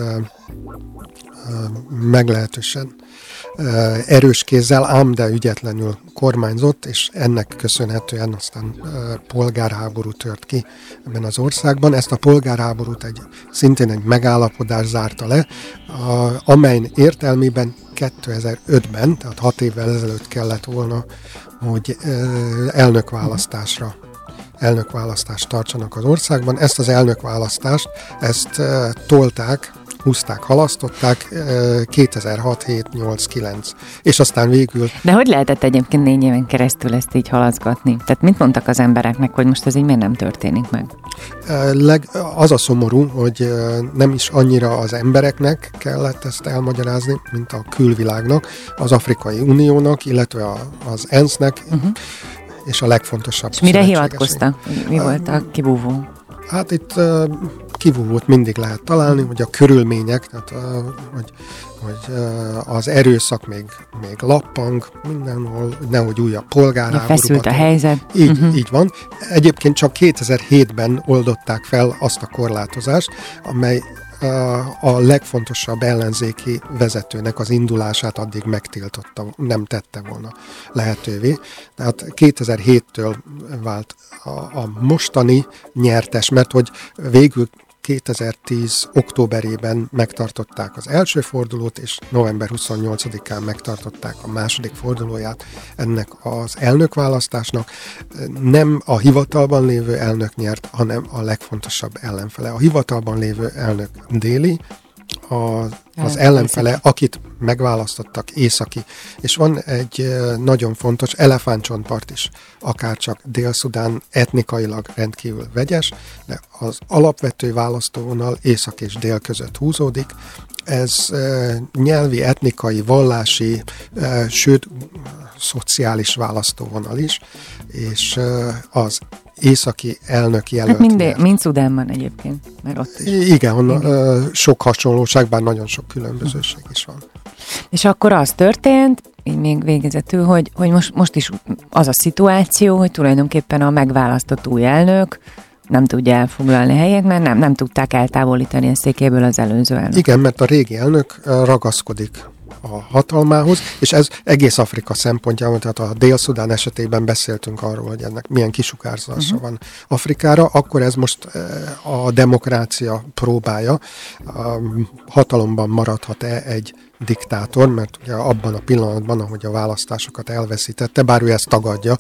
Speaker 4: meglehetősen erős kézzel, ám de ügyetlenül kormányzott, és ennek köszönhetően aztán polgárháború tört ki ebben az országban. Ezt a polgárháborút szintén egy megállapodás zárta le, amely értelmében 2005-ben, tehát 6 évvel ezelőtt kellett volna, hogy elnökválasztást tartsanak az országban. Ezt az elnökválasztást, tolták, húzták, halasztották 2006, 7, 8, 9, és aztán végül...
Speaker 3: De hogy lehetett egyébként 4 éven keresztül ezt így halaszgatni? Tehát mit mondtak az embereknek, hogy most ez így miért nem történik meg?
Speaker 4: Az a szomorú, hogy nem is annyira az embereknek kellett ezt elmagyarázni, mint a külvilágnak, az Afrikai Uniónak, illetve az ENSZ-nek, és a legfontosabb...
Speaker 3: És mire hivatkoztak? Mi volt a kibúvó?
Speaker 4: Hát itt kivúvót mindig lehet találni, hogy a körülmények, tehát az erőszak még lappang mindenhol, nehogy újabb polgárháborúba.
Speaker 3: Feszült a helyzet.
Speaker 4: Így van. Egyébként csak 2007-ben oldották fel azt a korlátozást, amely a legfontosabb ellenzéki vezetőnek az indulását addig megtiltotta, nem tette volna lehetővé. Tehát 2007-től vált a mostani nyertes, mert hogy végül 2010. októberében megtartották az első fordulót, és november 28-án megtartották a második fordulóját ennek az elnökválasztásnak. Nem a hivatalban lévő elnök nyert, hanem a legfontosabb ellenfele. A hivatalban lévő elnök déli, az ellenfele, akit megválasztottak, északi. És van egy nagyon fontos elefántcsontpart is, akárcsak Dél-Szudán etnikailag rendkívül vegyes, de az alapvető választóvonal észak és dél között húzódik. Ez nyelvi, etnikai, vallási, sőt, szociális választóvonal is, és az északi elnök jelölt.
Speaker 3: Mind Szudánban egyébként, meg ott is.
Speaker 4: Igen, sok hasonlóság, bár nagyon sok különbözőség is van.
Speaker 3: És akkor az történt, így még végezetül, hogy most is az a szituáció, hogy tulajdonképpen a megválasztott új elnök nem tudja elfoglalni helyét, mert nem tudták eltávolítani a székéből az előző elnök.
Speaker 4: Igen, mert a régi elnök ragaszkodik a hatalmához, és ez egész Afrika szempontjából, tehát a Dél-Szudán esetében beszéltünk arról, hogy ennek milyen kisugárzása van Afrikára, akkor ez most a demokrácia próbája. Hatalomban maradhat-e egy diktátor, mert ugye abban a pillanatban, ahogy a választásokat elveszítette, bár ő ezt tagadja,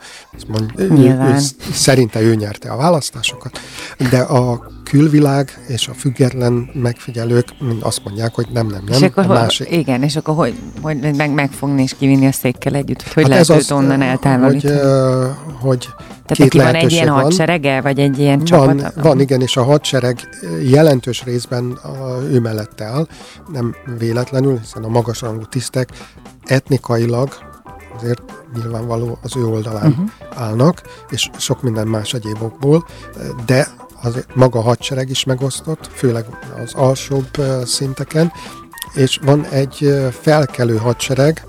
Speaker 4: szerinte ő nyerte a választásokat, de a külvilág és a független megfigyelők azt mondják, hogy nem.
Speaker 3: És akkor igen, és akkor hogy megfogni és kivinni a székkel együtt, hogy lehet őt onnan eltávolítani?
Speaker 4: Hogy
Speaker 3: tehát neki van egy ilyen hadserege, vagy egy ilyen csapat?
Speaker 4: Van, igen, és a hadsereg jelentős részben ő mellette áll, nem véletlenül, hiszen a magasrangú tisztek etnikailag azért nyilvánvaló az ő oldalán állnak, és sok minden más egyéb okból, de azért maga a hadsereg is megosztott, főleg az alsóbb szinteken, és van egy felkelő hadsereg,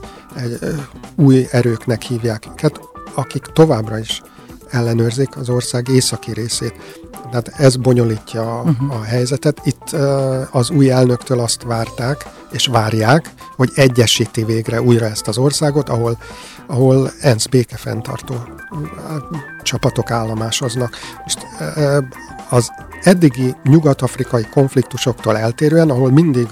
Speaker 4: új erőknek hívják őket, akik továbbra is ellenőrzik az ország északi részét. Tehát ez bonyolítja a helyzetet. Itt az új elnöktől azt várták, és várják, hogy egyesíti végre újra ezt az országot, ahol ENSZ békefenntartó csapatok állomásoznak. Most az eddigi nyugat-afrikai konfliktusoktól eltérően, ahol mindig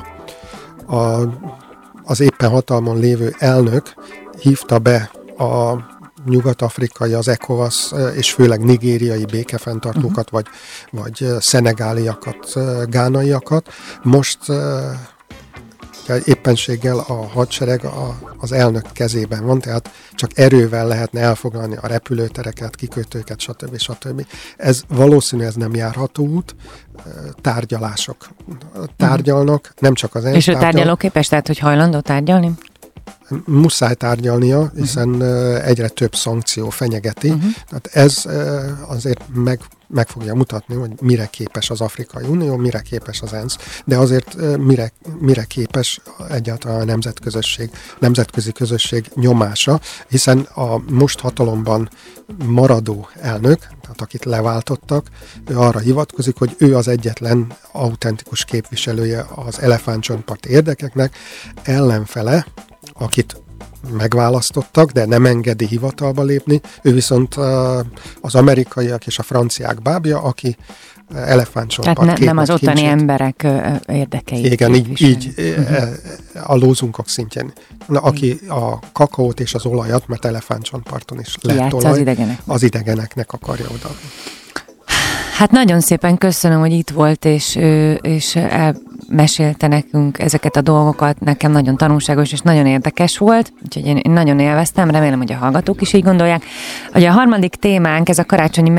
Speaker 4: az éppen hatalmon lévő elnök hívta be a nyugat-afrikai, az ECOWAS és főleg nigériai békefenntartókat, vagy szenegáliakat, gánaiakat. Most éppenséggel a hadsereg az elnök kezében van, tehát csak erővel lehetne elfoglalni a repülőtereket, kikötőket, stb. Ez valószínű, ez nem járható út. Tárgyalások. Tárgyalnak, nem csak az ENSZ.
Speaker 3: És ő tárgyalóképes, tehát hogy hajlandó tárgyalni?
Speaker 4: Muszáj tárgyalnia, hiszen egyre több szankció fenyegeti. Tehát ez azért meg fogja mutatni, hogy mire képes az Afrikai Unió, mire képes az ENSZ, de azért mire képes egyáltalán a nemzetközi közösség nyomása, hiszen a most hatalomban maradó elnök, tehát akit leváltottak, ő arra hivatkozik, hogy ő az egyetlen autentikus képviselője az elefántcsontparti érdekeknek, ellenfele, akit megválasztottak, de nem engedi hivatalba lépni. Ő viszont az amerikaiak és a franciák bábja, aki elefántcsontpart.
Speaker 3: Tehát nem az ottani emberek érdekeit.
Speaker 4: Igen, így a lózunkok szintjén. Aki a kakaót és az olajat, mert elefántcsontparton is lehet olaj, az idegeneknek akarja oda.
Speaker 3: Hát nagyon szépen köszönöm, hogy itt volt, és elmesélte nekünk ezeket a dolgokat. Nekem nagyon tanulságos és nagyon érdekes volt, úgyhogy én nagyon élveztem, remélem, hogy a hallgatók is így gondolják. Ugye a harmadik témánk, ez a karácsonyi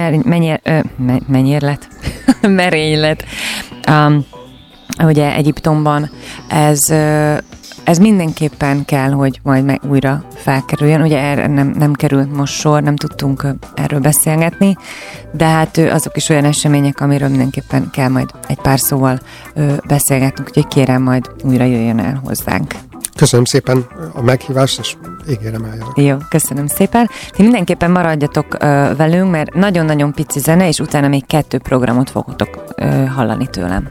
Speaker 3: merénylet. Ugye Egyiptomban ez ez mindenképpen kell, hogy majd újra felkerüljön. Ugye erre nem került most sor, nem tudtunk erről beszélgetni, de hát azok is olyan események, amiről mindenképpen kell majd egy pár szóval beszélgetnünk, úgyhogy kérem, majd újra jöjjön el hozzánk.
Speaker 4: Köszönöm szépen a meghívást, és ígérem eljövök.
Speaker 3: Jó, köszönöm szépen. Ti mindenképpen maradjatok velünk, mert nagyon-nagyon pici zene, és utána még 2 programot fogotok hallani tőlem.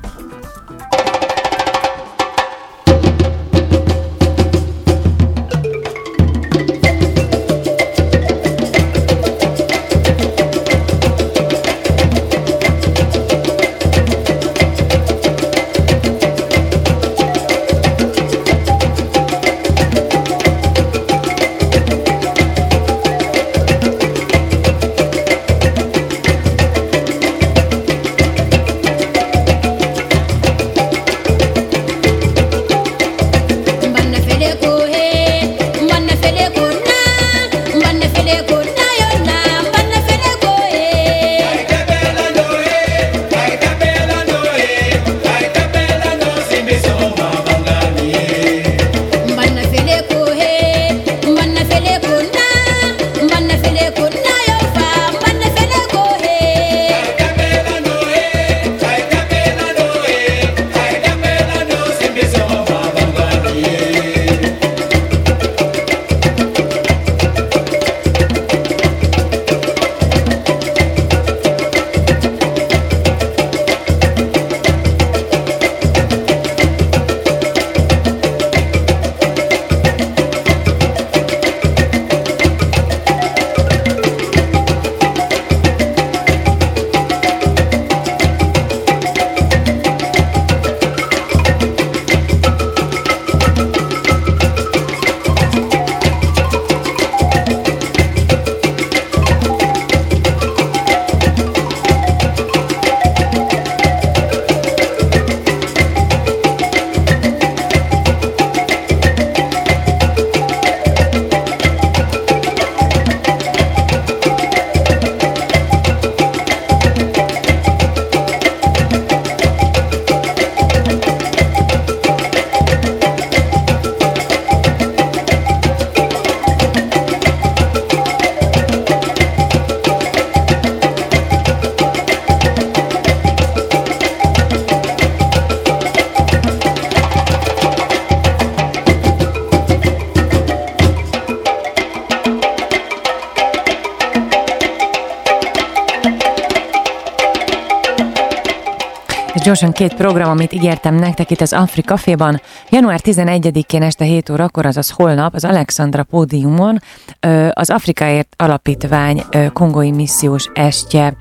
Speaker 3: Gyorsan 2 program, amit ígértem nektek itt az Afrikaféban. Január 11-én este 7 órakor, azaz holnap az Alexandra pódiumon az Afrikáért Alapítvány kongói missziós estje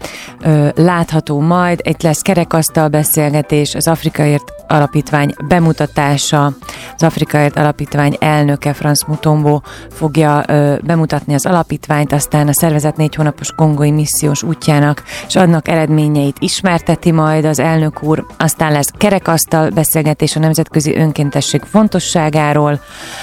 Speaker 3: látható majd. Itt lesz kerekasztal beszélgetés, az Afrikáért Alapítvány bemutatása, az Afrikáért Alapítvány elnöke Franz Mutombo fogja bemutatni az alapítványt, aztán a szervezet 4 hónapos kongói missziós útjának és annak eredményeit ismerteti majd az elnök úr, aztán lesz kerekasztal beszélgetés a nemzetközi önkéntesség fontosságáról.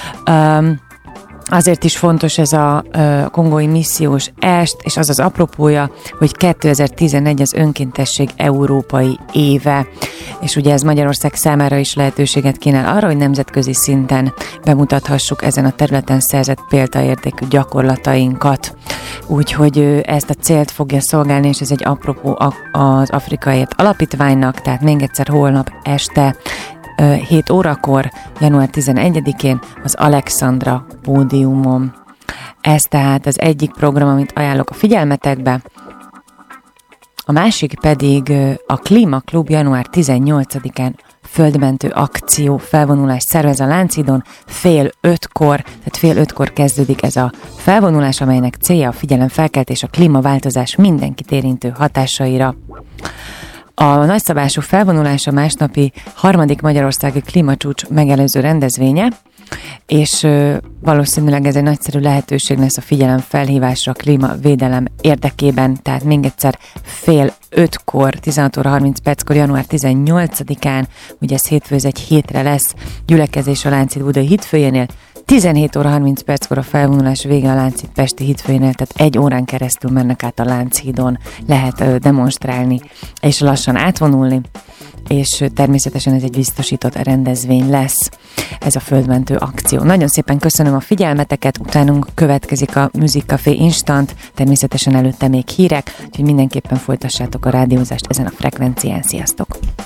Speaker 3: Azért is fontos ez a kongói missziós est, és az az apropója, hogy 2011 az önkéntesség európai éve, és ugye ez Magyarország számára is lehetőséget kínál arra, hogy nemzetközi szinten bemutathassuk ezen a területen szerzett példaértékű gyakorlatainkat. Úgyhogy ezt a célt fogja szolgálni, és ez egy apropó az Afrikáért Alapítványnak, tehát még egyszer holnap este 7 órakor, január 11-én az Alexandra pódiumon. Ez tehát az egyik program, amit ajánlok a figyelmetekbe. A másik pedig a Klímaklub január 18-án földmentő akció felvonulás szervez a Lánchídon 4:30-kor, tehát 4:30-kor kezdődik ez a felvonulás, amelynek célja a figyelemfelkeltés a klímaváltozás mindenkit érintő hatásaira. A nagyszabású felvonulás a másnapi 3. Magyarországi klímacsúcs megelőző rendezvénye, és valószínűleg ez egy nagyszerű lehetőség lesz a figyelemfelhívásra a klímavédelem érdekében, tehát még egyszer 4:30-kor, 16:30 január 18-án, ugye ez hétfő, ez egy hétre lesz, gyülekezés a Lánchíd budai hídfőjénél, 17:30 a felvonulás vége a Lánchíd pesti hídfőjénél, tehát 1 órán keresztül mennek át a Lánchídon, lehet demonstrálni és lassan átvonulni. és természetesen ez egy biztosított rendezvény lesz, ez a földmentő akció. Nagyon szépen köszönöm a figyelmeteket, utánunk következik a Music Café Instant, természetesen előtte még hírek, úgyhogy mindenképpen folytassátok a rádiózást ezen a frekvencián. Sziasztok!